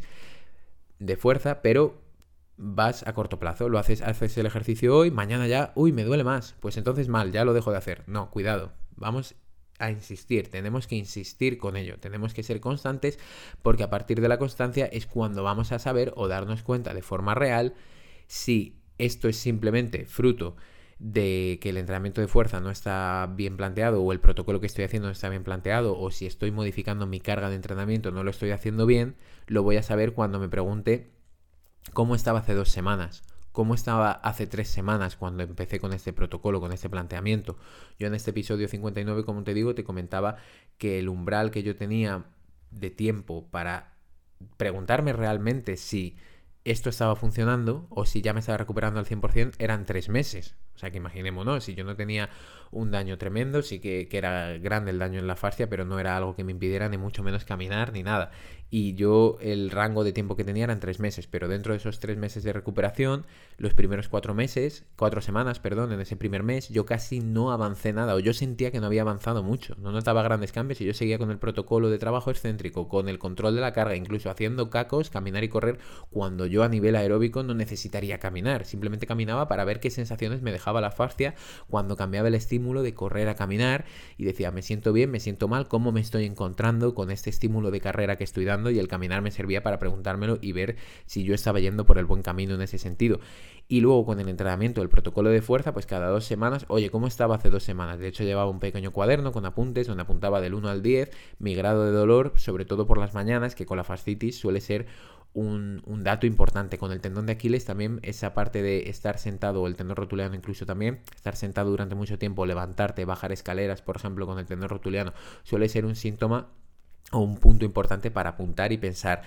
de fuerza, pero vas a corto plazo. Haces el ejercicio hoy, mañana ya, uy, me duele más. Pues entonces mal, ya lo dejo de hacer. No, cuidado, vamos a insistir, tenemos que insistir con ello, tenemos que ser constantes, porque a partir de la constancia es cuando vamos a saber o darnos cuenta de forma real si esto es simplemente fruto de que el entrenamiento de fuerza no está bien planteado o el protocolo que estoy haciendo no está bien planteado, o si estoy modificando mi carga de entrenamiento no lo estoy haciendo bien. Lo voy a saber cuando me pregunte cómo estaba hace 2 semanas, cómo estaba hace 3 semanas cuando empecé con este protocolo, con este planteamiento. Yo en este episodio 59, como te digo, te comentaba que el umbral que yo tenía de tiempo para preguntarme realmente si esto estaba funcionando o si ya me estaba recuperando al 100% eran 3 meses. O sea que imaginémonos, si yo no tenía un daño tremendo, sí que era grande el daño en la fascia, pero no era algo que me impidiera ni mucho menos caminar ni nada. Y yo el rango de tiempo que tenía eran 3 meses, pero dentro de esos 3 meses de recuperación, los primeros 4 semanas, en ese primer mes, yo casi no avancé nada, o yo sentía que no había avanzado mucho, no notaba grandes cambios y yo seguía con el protocolo de trabajo excéntrico, con el control de la carga, incluso haciendo cacos, caminar y correr, cuando yo a nivel aeróbico no necesitaría caminar, simplemente caminaba para ver qué sensaciones me dejaba la fascia cuando cambiaba el estímulo de correr a caminar y decía, me siento bien, me siento mal, cómo me estoy encontrando con este estímulo de carrera que estoy dando, y el caminar me servía para preguntármelo y ver si yo estaba yendo por el buen camino en ese sentido. Y luego con el entrenamiento, el protocolo de fuerza, pues cada 2 semanas, oye, ¿cómo estaba hace 2 semanas? De hecho llevaba un pequeño cuaderno con apuntes donde apuntaba del 1 al 10 mi grado de dolor, sobre todo por las mañanas, que con la fascitis suele ser un dato importante. Con el tendón de Aquiles también esa parte de estar sentado, o el tendón rotuliano incluso también, estar sentado durante mucho tiempo, levantarte, bajar escaleras, por ejemplo, con el tendón rotuliano, suele ser un síntoma o un punto importante para apuntar y pensar,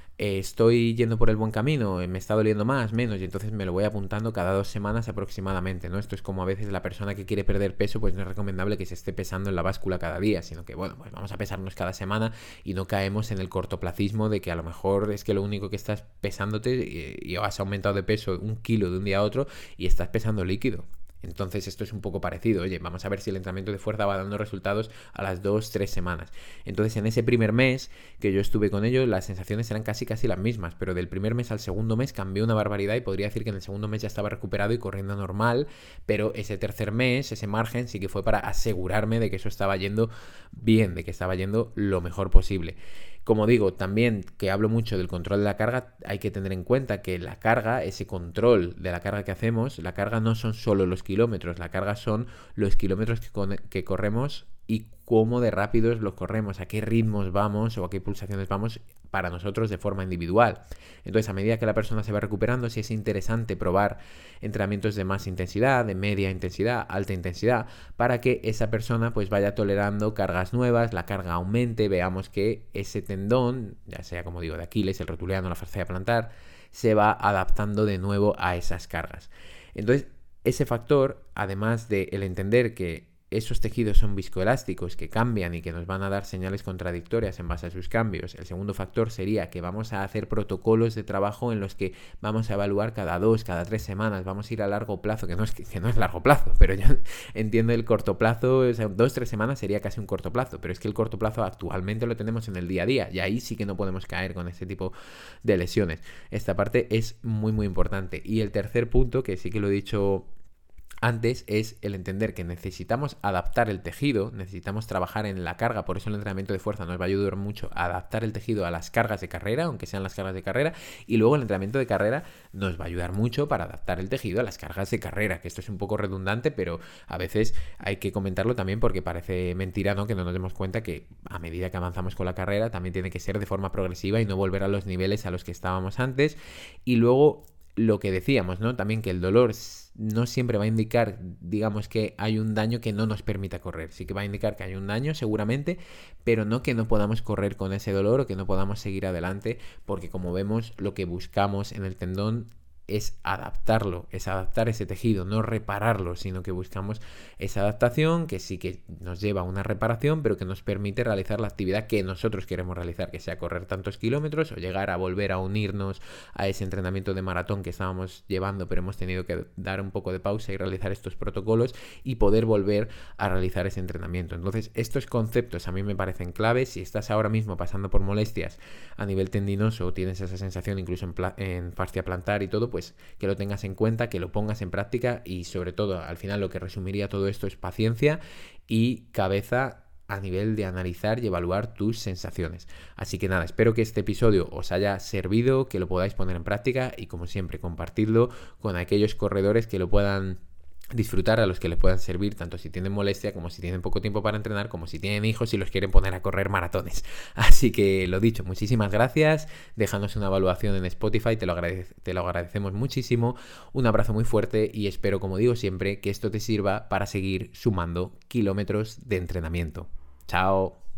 estoy yendo por el buen camino, me está doliendo más, menos, y entonces me lo voy apuntando cada 2 semanas aproximadamente, ¿no? Esto es como a veces la persona que quiere perder peso, pues no es recomendable que se esté pesando en la báscula cada día, sino que, bueno, pues vamos a pesarnos cada semana y no caemos en el cortoplacismo de que a lo mejor es que lo único que estás pesándote y has aumentado de peso 1 kilo de un día a otro y estás pesando líquido. Entonces esto es un poco parecido. Oye, vamos a ver si el entrenamiento de fuerza va dando resultados a las 2-3 semanas. Entonces en ese primer mes que yo estuve con ellos, las sensaciones eran casi las mismas, pero del primer mes al segundo mes cambió una barbaridad y podría decir que en el segundo mes ya estaba recuperado y corriendo normal, pero ese tercer mes, ese margen sí que fue para asegurarme de que eso estaba yendo bien, de que estaba yendo lo mejor posible. Como digo, también que hablo mucho del control de la carga, hay que tener en cuenta que la carga, ese control de la carga que hacemos, la carga no son solo los kilómetros, la carga son los kilómetros que corremos y cómo de rápidos los corremos, a qué ritmos vamos o a qué pulsaciones vamos para nosotros de forma individual. Entonces, a medida que la persona se va recuperando, sí es interesante probar entrenamientos de más intensidad, de media intensidad, alta intensidad, para que esa persona pues vaya tolerando cargas nuevas, la carga aumente, veamos que ese tendón, ya sea como digo de Aquiles, el rotuliano, la fascia plantar, se va adaptando de nuevo a esas cargas. Entonces, ese factor, además de el entender que esos tejidos son viscoelásticos que cambian y que nos van a dar señales contradictorias en base a sus cambios. El segundo factor sería que vamos a hacer protocolos de trabajo en los que vamos a evaluar cada 2, cada 3 semanas, vamos a ir a largo plazo, que no es largo plazo, pero yo entiendo el corto plazo, o sea, 2-3 semanas sería casi un corto plazo, pero es que el corto plazo actualmente lo tenemos en el día a día y ahí sí que no podemos caer con este tipo de lesiones. Esta parte es muy muy importante. Y el tercer punto, que sí que lo he dicho antes, es el entender que necesitamos adaptar el tejido, necesitamos trabajar en la carga, por eso el entrenamiento de fuerza nos va a ayudar mucho a adaptar el tejido a las cargas de carrera, aunque sean las cargas de carrera, y luego el entrenamiento de carrera nos va a ayudar mucho para adaptar el tejido a las cargas de carrera, que esto es un poco redundante, pero a veces hay que comentarlo también porque parece mentira, ¿no?, que no nos demos cuenta que a medida que avanzamos con la carrera también tiene que ser de forma progresiva y no volver a los niveles a los que estábamos antes. Y luego lo que decíamos, ¿no?, también que el dolor no siempre va a indicar, digamos, que hay un daño que no nos permita correr. Sí que va a indicar que hay un daño seguramente, pero no que no podamos correr con ese dolor o que no podamos seguir adelante, porque como vemos, lo que buscamos en el tendón es adaptarlo, es adaptar ese tejido, no repararlo, sino que buscamos esa adaptación que sí que nos lleva a una reparación, pero que nos permite realizar la actividad que nosotros queremos realizar, que sea correr tantos kilómetros o llegar a volver a unirnos a ese entrenamiento de maratón que estábamos llevando, pero hemos tenido que dar un poco de pausa y realizar estos protocolos y poder volver a realizar ese entrenamiento. Entonces, estos conceptos a mí me parecen claves. Si estás ahora mismo pasando por molestias a nivel tendinoso o tienes esa sensación incluso en fascia plantar y todo, pues que lo tengas en cuenta, que lo pongas en práctica y sobre todo, al final lo que resumiría todo esto es paciencia y cabeza a nivel de analizar y evaluar tus sensaciones. Así que nada, espero que este episodio os haya servido, que lo podáis poner en práctica y como siempre compartidlo con aquellos corredores que lo puedan disfrutar, a los que les puedan servir, tanto si tienen molestia como si tienen poco tiempo para entrenar, como si tienen hijos y los quieren poner a correr maratones. Así que lo dicho, muchísimas gracias, déjanos una evaluación en Spotify, te lo agradecemos muchísimo, un abrazo muy fuerte y espero, como digo siempre, que esto te sirva para seguir sumando kilómetros de entrenamiento. Chao.